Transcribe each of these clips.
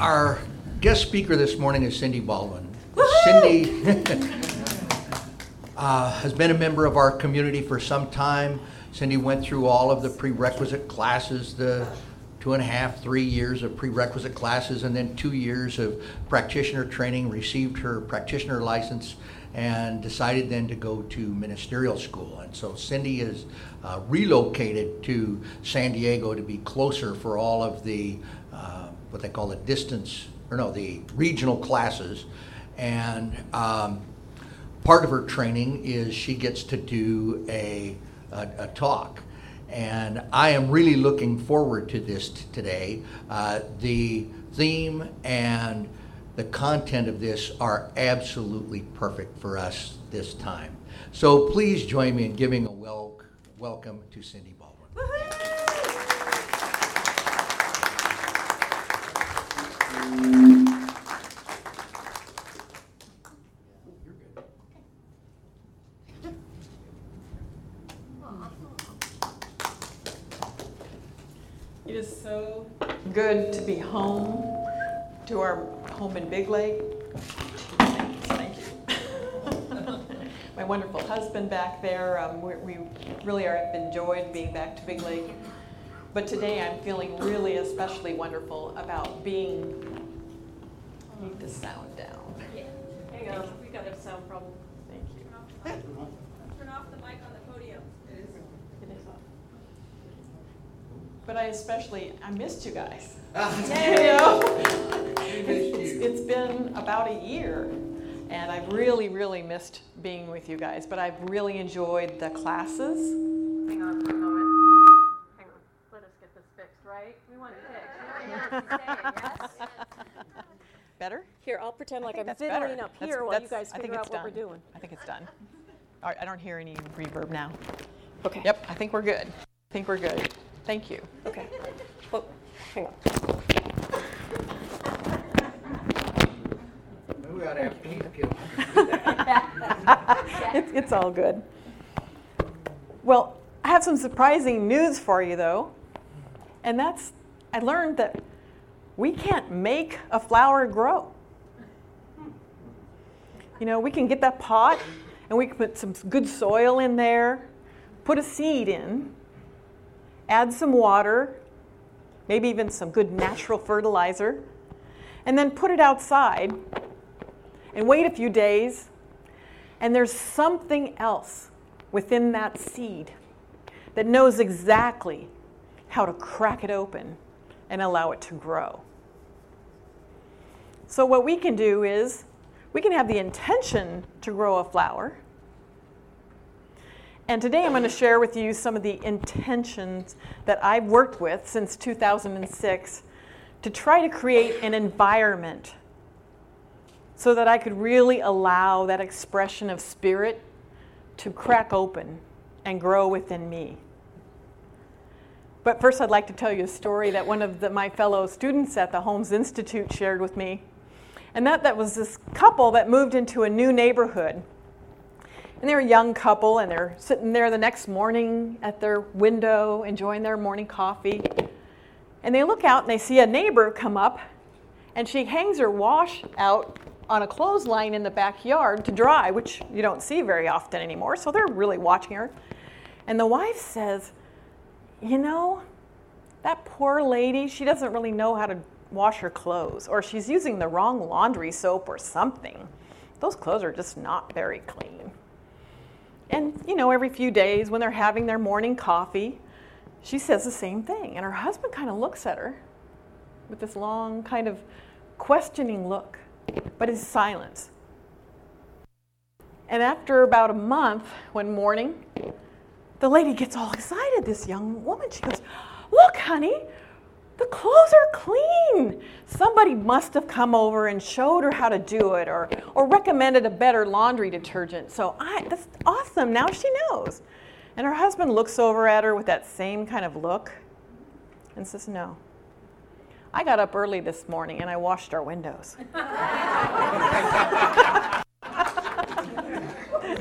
Our guest speaker this morning is Cindy Baldwin. Cindy has been a member of our community for some time. Cindy went through all of the prerequisite classes, the 2.5, 3 years of prerequisite classes, and then 2 years of practitioner training, received her practitioner license, and decided then to go to ministerial school. And so Cindy is relocated to San Diego to be closer for all of the what they call the regional classes. And part of her training is she gets to do a talk. And I am really looking forward to this today. The theme and the content of this are absolutely perfect for us this time. So please join me in giving a welcome to Cindy Baldwin. It is so good to be home, to our home in Big Lake. Thank you. My wonderful husband back there. We really have enjoyed being back to Big Lake. But today I'm feeling really especially wonderful about being. Keep the sound down. Yeah. Hang on, we got a sound problem. Thank you. Turn off the mic on the podium. It is off. But I missed you guys. It's been about a year, and I've really, really missed being with you guys, but I've really enjoyed the classes. Hang on for a moment. Hang on. Let us get this fixed, right? We want it fixed. We already know what you're saying, yes? Better? Here, I'll pretend like I'm that's fiddling better. up here while you guys I think figure it's out what we're done. doing. I think it's done. All right, I don't hear any reverb now. Okay. Yep, I think we're good. Thank you. Okay. Well, hang on. We ought to have Pete kill. It's all good. Well, I have some surprising news for you, though. And that's, I learned that we can't make a flower grow. You know, we can get that pot, and we can put some good soil in there, put a seed in, add some water, maybe even some good natural fertilizer, and then put it outside and wait a few days, and there's something else within that seed that knows exactly how to crack it open and allow it to grow. So what we can do is we can have the intention to grow a flower. And today I'm going to share with you some of the intentions that I've worked with since 2006 to try to create an environment so that I could really allow that expression of spirit to crack open and grow within me. But first I'd like to tell you a story that one of my fellow students at the Holmes Institute shared with me. And that was this couple that moved into a new neighborhood. And they're a young couple, and they're sitting there the next morning at their window enjoying their morning coffee. And they look out and they see a neighbor come up, and she hangs her wash out on a clothesline in the backyard to dry, which you don't see very often anymore, so they're really watching her. And the wife says, you know, that poor lady, she doesn't really know how to wash her clothes, or she's using the wrong laundry soap or something. Those clothes are just not very clean. And, you know, every few days when they're having their morning coffee, she says the same thing. And her husband kind of looks at her with this long kind of questioning look, but is silent. And after about a month, one morning, the lady gets all excited, this young woman. She goes, look, honey, the clothes are clean. Somebody must have come over and showed her how to do it, or recommended a better laundry detergent. So that's awesome. Now she knows. And her husband looks over at her with that same kind of look and says, no. I got up early this morning and I washed our windows.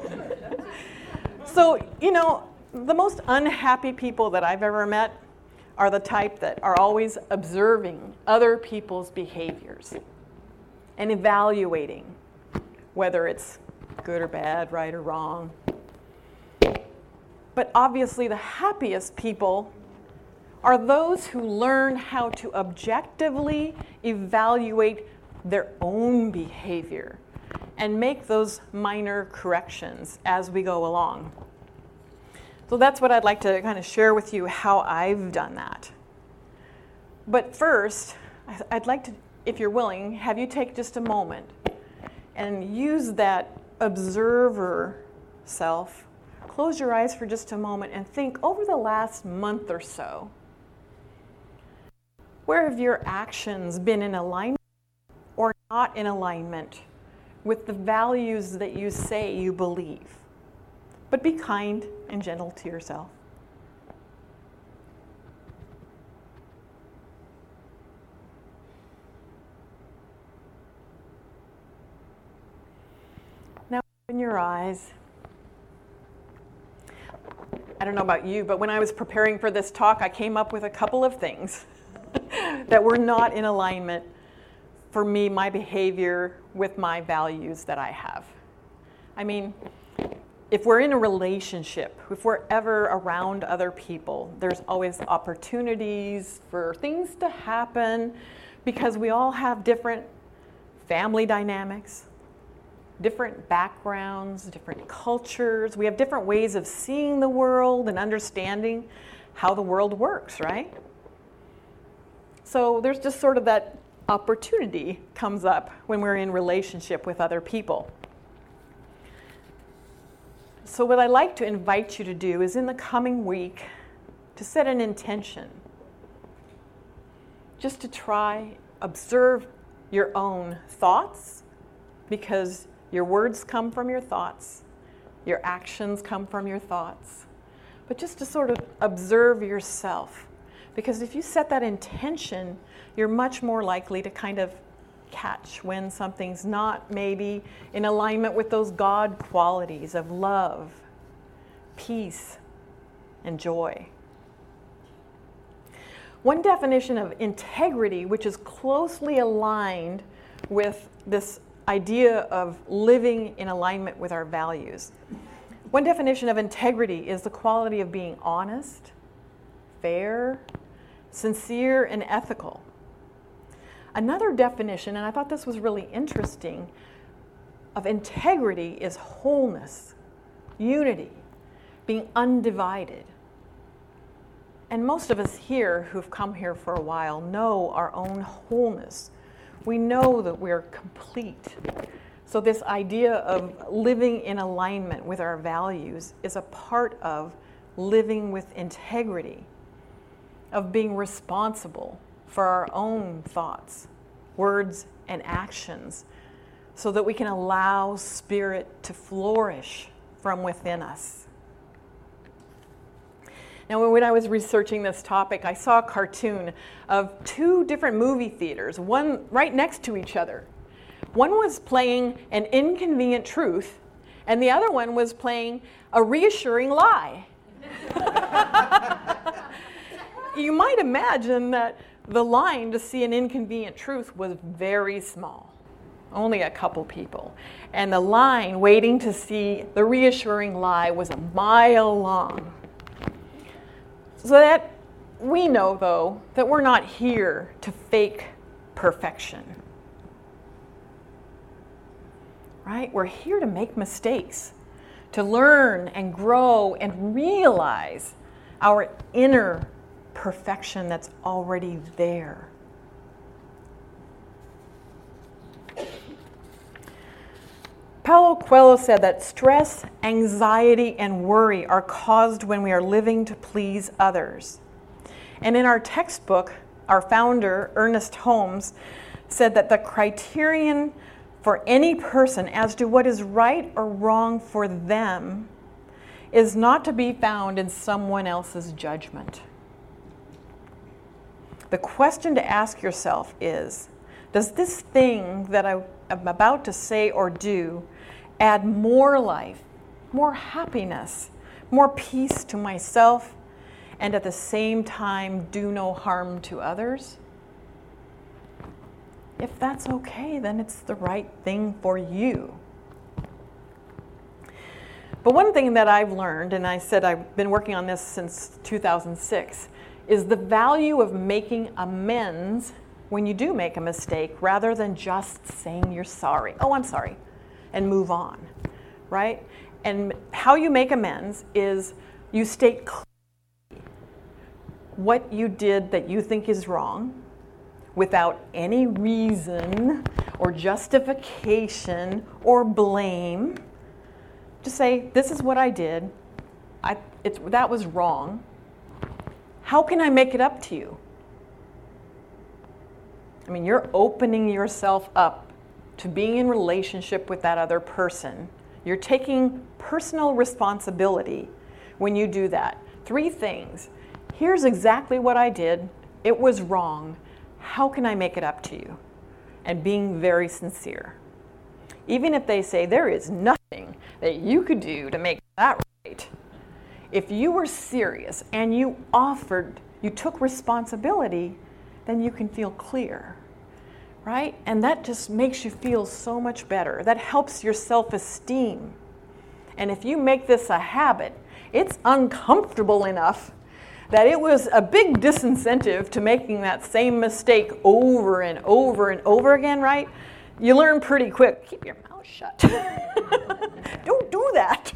So, you know, the most unhappy people that I've ever met are the type that are always observing other people's behaviors and evaluating whether it's good or bad, right or wrong. But obviously the happiest people are those who learn how to objectively evaluate their own behavior and make those minor corrections as we go along. So that's what I'd like to kind of share with you, how I've done that. But first, I'd like to, if you're willing, have you take just a moment and use that observer self. Close your eyes for just a moment and think over the last month or so, where have your actions been in alignment or not in alignment with the values that you say you believe? But be kind and gentle to yourself. Now open your eyes. I don't know about you, but when I was preparing for this talk, I came up with a couple of things that were not in alignment for me, my behavior with my values that I have. I mean, if we're in a relationship, if we're ever around other people, there's always opportunities for things to happen because we all have different family dynamics, different backgrounds, different cultures. We have different ways of seeing the world and understanding how the world works, right? So there's just sort of that opportunity comes up when we're in relationship with other people. So what I'd like to invite you to do is in the coming week to set an intention. Just to try, observe your own thoughts, because your words come from your thoughts, your actions come from your thoughts. But just to sort of observe yourself. Because if you set that intention, you're much more likely to kind of catch when something's not maybe in alignment with those God qualities of love, peace, and joy. One definition of integrity, which is closely aligned with this idea of living in alignment with our values. One definition of integrity is the quality of being honest, fair, sincere, and ethical. Another definition, and I thought this was really interesting, of integrity is wholeness, unity, being undivided. And most of us here who've come here for a while know our own wholeness. We know that we're complete. So this idea of living in alignment with our values is a part of living with integrity, of being responsible for our own thoughts, words, and actions, so that we can allow spirit to flourish from within us. Now, when I was researching this topic, I saw a cartoon of two different movie theaters, one right next to each other. One was playing An Inconvenient Truth, and the other one was playing A Reassuring Lie. You might imagine that the line to see An Inconvenient Truth was very small, only a couple people. And the line waiting to see The Reassuring Lie was a mile long. So that we know, though, that we're not here to fake perfection. Right? We're here to make mistakes, to learn and grow and realize our inner perfection that's already there. Paulo Coelho said that stress, anxiety, and worry are caused when we are living to please others. And in our textbook, our founder, Ernest Holmes, said that the criterion for any person as to what is right or wrong for them is not to be found in someone else's judgment. The question to ask yourself is, does this thing that I am about to say or do add more life, more happiness, more peace to myself and at the same time do no harm to others? If that's okay, then it's the right thing for you. But one thing that I've learned, and I said I've been working on this since 2006, is the value of making amends when you do make a mistake rather than just saying you're sorry. Oh, I'm sorry, and move on, right? And how you make amends is you state clearly what you did that you think is wrong without any reason or justification or blame. Just say, this is what I did. That was wrong. How can I make it up to you? I mean, you're opening yourself up to being in relationship with that other person. You're taking personal responsibility when you do that. 3 things. Here's exactly what I did. It was wrong. How can I make it up to you? And being very sincere. Even if they say there is nothing that you could do to make that right, if you were serious and you took responsibility, then you can feel clear, right? And that just makes you feel so much better. That helps your self-esteem. And if you make this a habit, it's uncomfortable enough that it was a big disincentive to making that same mistake over and over and over again, right? You learn pretty quick, keep your mouth shut. Don't do that.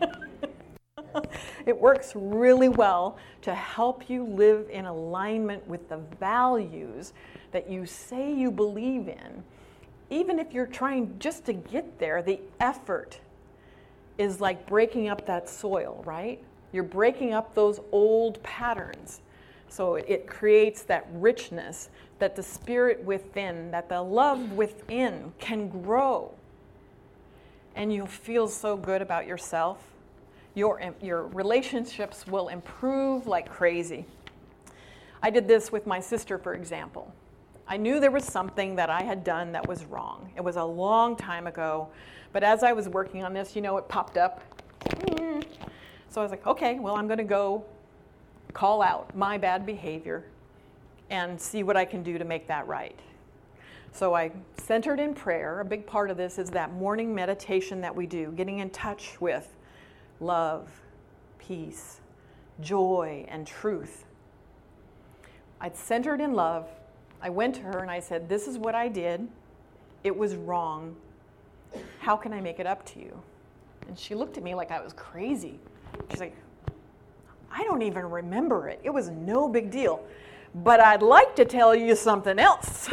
It works really well to help you live in alignment with the values that you say you believe in. Even if you're trying just to get there, the effort is like breaking up that soil, right? You're breaking up those old patterns. So it creates that richness, that the spirit within, that the love within can grow. And you'll feel so good about yourself. Your relationships will improve like crazy. I did this with my sister, for example. I knew there was something that I had done that was wrong. It was a long time ago, but as I was working on this, it popped up. So I was like, okay, well, I'm going to go call out my bad behavior and see what I can do to make that right. So I centered in prayer. A big part of this is that morning meditation that we do, getting in touch with love, peace, joy, and truth. I'd centered in love. I went to her and I said, this is what I did. It was wrong. How can I make it up to you? And she looked at me like I was crazy. She's like, I don't even remember it. It was no big deal. But I'd like to tell you something else.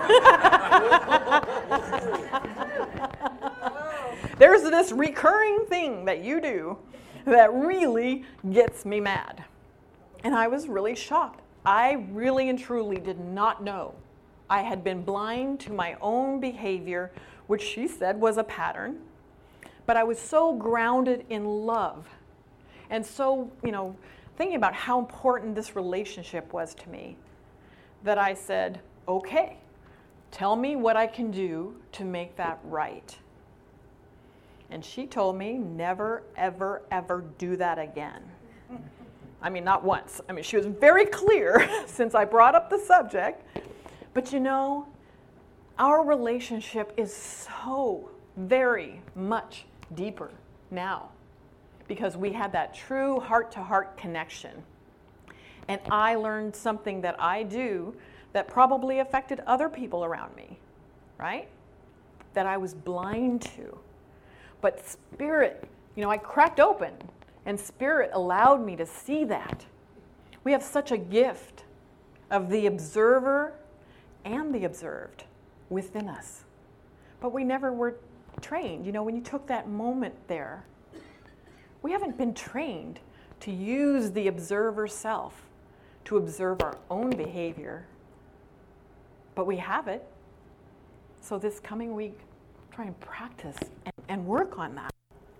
There's this recurring thing that you do that really gets me mad. And I was really shocked. I really and truly did not know. I had been blind to my own behavior, which she said was a pattern. But I was so grounded in love and so, thinking about how important this relationship was to me that I said, okay, tell me what I can do to make that right. And she told me, never, ever, ever do that again. I mean, not once. I mean, she was very clear since I brought up the subject. But our relationship is so very much deeper now because we had that true heart-to-heart connection. And I learned something that I do that probably affected other people around me, right? That I was blind to. But Spirit, I cracked open, and Spirit allowed me to see that. We have such a gift of the observer and the observed within us. But we never were trained. When you took that moment there, we haven't been trained to use the observer self to observe our own behavior. But we have it. So this coming week, try and practice and work on that.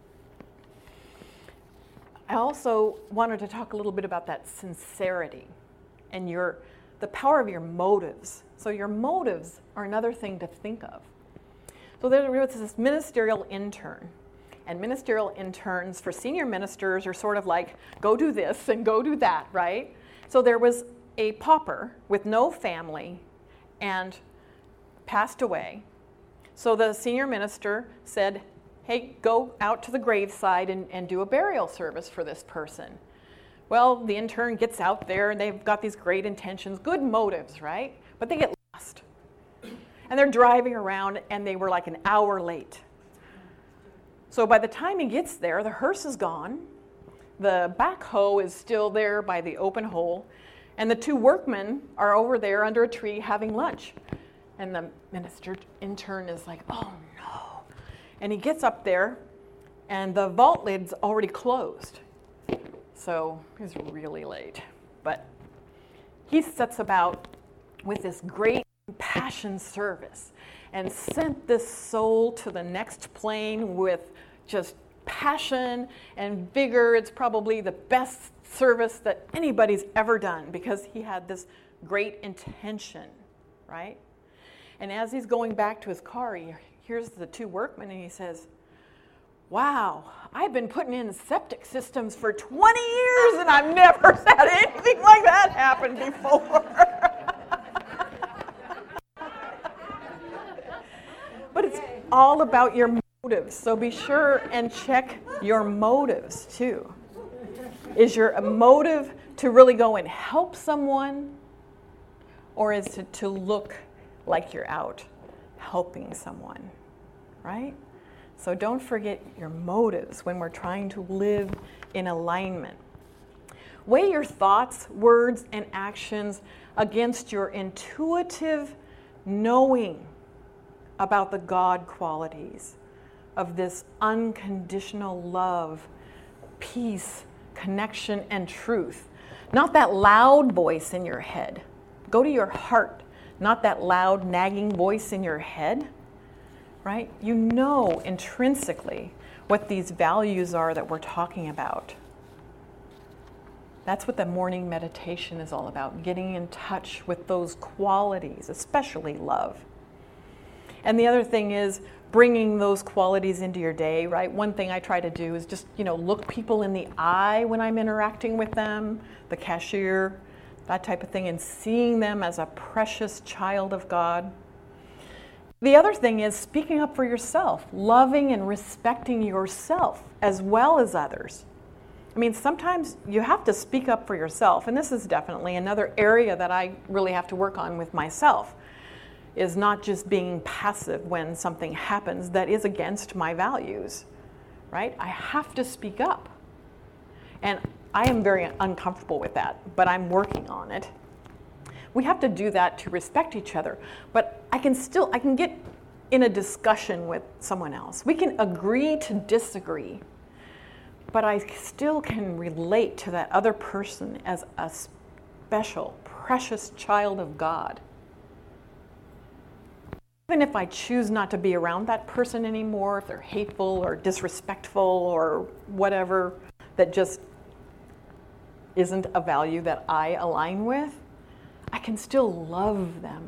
I also wanted to talk a little bit about that sincerity and the power of your motives. So your motives are another thing to think of. So there was this ministerial intern, And ministerial interns for senior ministers are sort of like, go do this and go do that, right? So there was a pauper with no family and passed away. So the senior minister said, hey, go out to the graveside and do a burial service for this person. Well, the intern gets out there and they've got these great intentions, good motives, right? But they get lost. And they're driving around and they were like an hour late. So by the time he gets there, the hearse is gone. The backhoe is still there by the open hole. And the two workmen are over there under a tree having lunch. And the minister intern is like, oh no. And he gets up there and the vault lid's already closed. So he's really late. But he sets about with this great compassion service and sent this soul to the next plane with just passion and vigor. It's probably the best service that anybody's ever done because he had this great intention, right? And as he's going back to his car, he hears the two workmen and he says, wow, I've been putting in septic systems for 20 years and I've never had anything like that happen before. But it's all about your motives, so be sure and check your motives too. Is your motive to really go and help someone, or is it to look like you're out helping someone, right? So don't forget your motives when we're trying to live in alignment. Weigh your thoughts, words, and actions against your intuitive knowing about the God qualities of this unconditional love, peace, connection, and truth. Not that loud voice in your head. Go to your heart, not that loud, nagging voice in your head, right? You know intrinsically what these values are that we're talking about. That's what the morning meditation is all about, getting in touch with those qualities, especially love. And the other thing is bringing those qualities into your day, right? One thing I try to do is just, look people in the eye when I'm interacting with them, the cashier, that type of thing, and seeing them as a precious child of God. The other thing is speaking up for yourself, loving and respecting yourself as well as others. I mean, sometimes you have to speak up for yourself, and this is definitely another area that I really have to work on with myself, is not just being passive when something happens that is against my values, right? I have to speak up. And I am very uncomfortable with that, but I'm working on it. We have to do that to respect each other, but I can get in a discussion with someone else. We can agree to disagree, but I still can relate to that other person as a special, precious child of God. Even if I choose not to be around that person anymore, if they're hateful or disrespectful or whatever, that just isn't a value that I align with, I can still love them,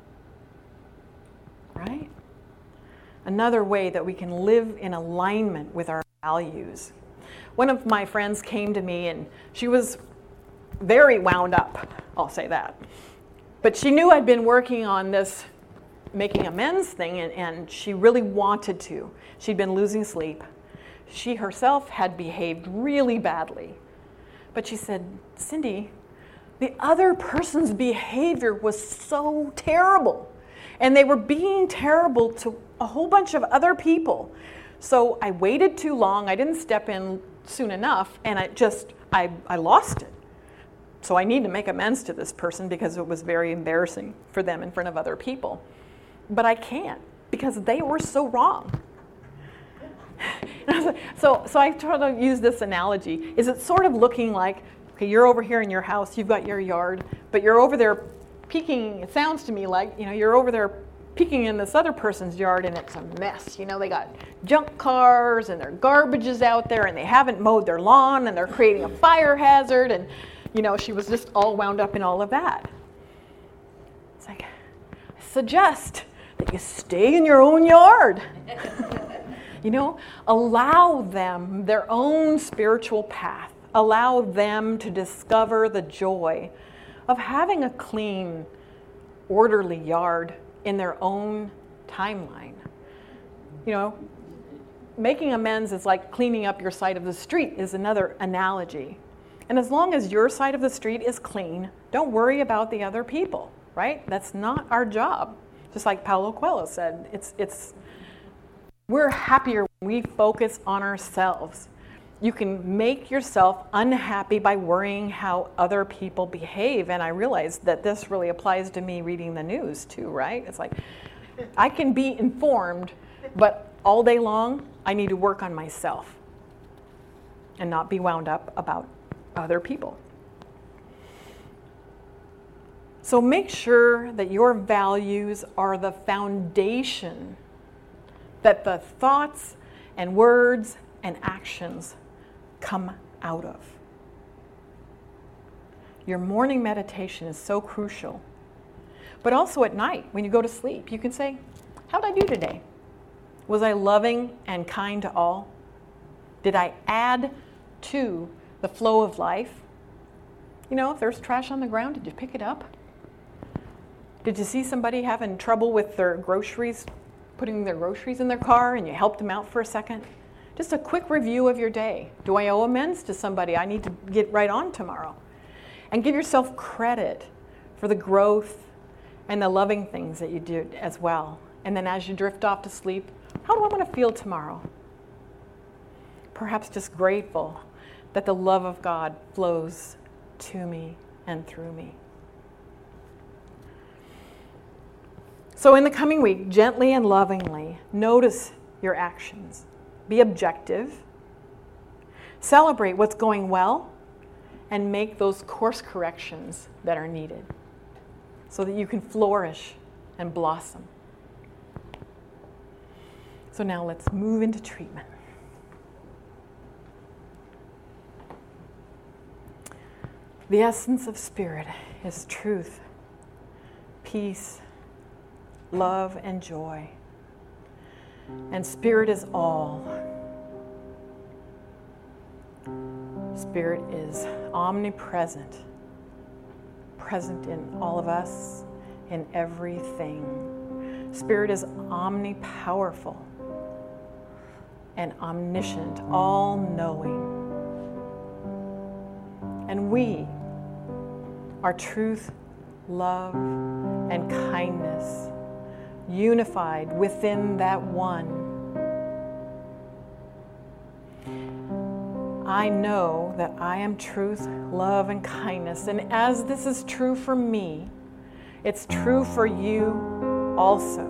right? Another way that we can live in alignment with our values. One of my friends came to me and she was very wound up, I'll say that. But she knew I'd been working on this making amends thing, and she really wanted to. She'd been losing sleep. She herself had behaved really badly. But she said, Cindy, the other person's behavior was so terrible. And they were being terrible to a whole bunch of other people. So I waited too long. I didn't step in soon enough, and I lost it. So I need to make amends to this person because it was very embarrassing for them in front of other people. But I can't because they were so wrong. So I try to use this analogy. Is it sort of looking like, okay, you're over here in your house, you've got your yard, but you're over there peeking, it sounds to me like, you're over there peeking in this other person's yard and it's a mess. They got junk cars and their garbage is out there and they haven't mowed their lawn and they're creating a fire hazard and, she was just all wound up in all of that. It's like, I suggest that you stay in your own yard. Allow them their own spiritual path. Allow them to discover the joy of having a clean, orderly yard in their own timeline. Making amends is like cleaning up your side of the street is another analogy. And as long as your side of the street is clean, don't worry about the other people, right? That's not our job. Just like Paulo Coelho said, we're happier when we focus on ourselves. You can make yourself unhappy by worrying how other people behave. And I realized that this really applies to me reading the news too, right? It's like, I can be informed, but all day long, I need to work on myself and not be wound up about other people. So make sure that your values are the foundation that the thoughts and words and actions come out of. Your morning meditation is so crucial. But also at night, when you go to sleep, you can say, how did I do today? Was I loving and kind to all? Did I add to the flow of life? If there's trash on the ground, did you pick it up? Did you see somebody having trouble with their groceries, putting their groceries in their car, and you helped them out for a second? Just a quick review of your day. Do I owe amends to somebody I need to get right on tomorrow? And give yourself credit for the growth and the loving things that you did as well. And then as you drift off to sleep, how do I want to feel tomorrow? Perhaps just grateful that the love of God flows to me and through me. So in the coming week, gently and lovingly, notice your actions. Be objective. Celebrate what's going well and make those course corrections that are needed so that you can flourish and blossom. So now let's move into treatment. The essence of spirit is truth, peace, love, and joy. And spirit is all. Spirit is omnipresent, present in all of us, in everything. Spirit is omnipowerful and omniscient, all-knowing. And we are truth, love, and kindness, unified within that one. I know that I am truth, love, and kindness. And as this is true for me, it's true for you also.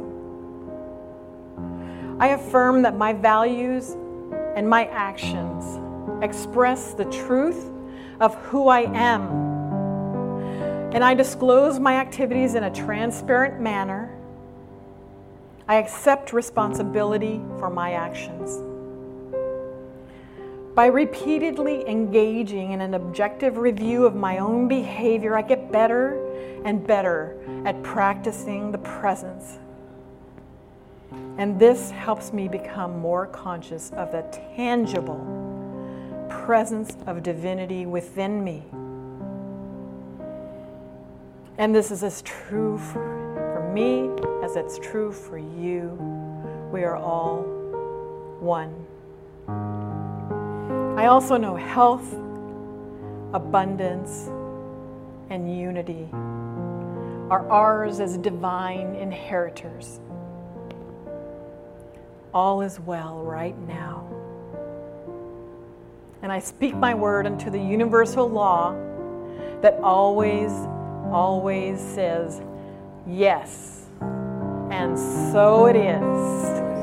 I affirm that my values and my actions express the truth of who I am. And I disclose my activities in a transparent manner. I accept responsibility for my actions. By repeatedly engaging in an objective review of my own behavior, I get better and better at practicing the presence. And this helps me become more conscious of the tangible presence of divinity within me. And this is as true for me as it's true for you. We are all one. I also know health, abundance, and unity are ours as divine inheritors. All is well right now. And I speak my word unto the universal law that always, always says, yes, and so it is.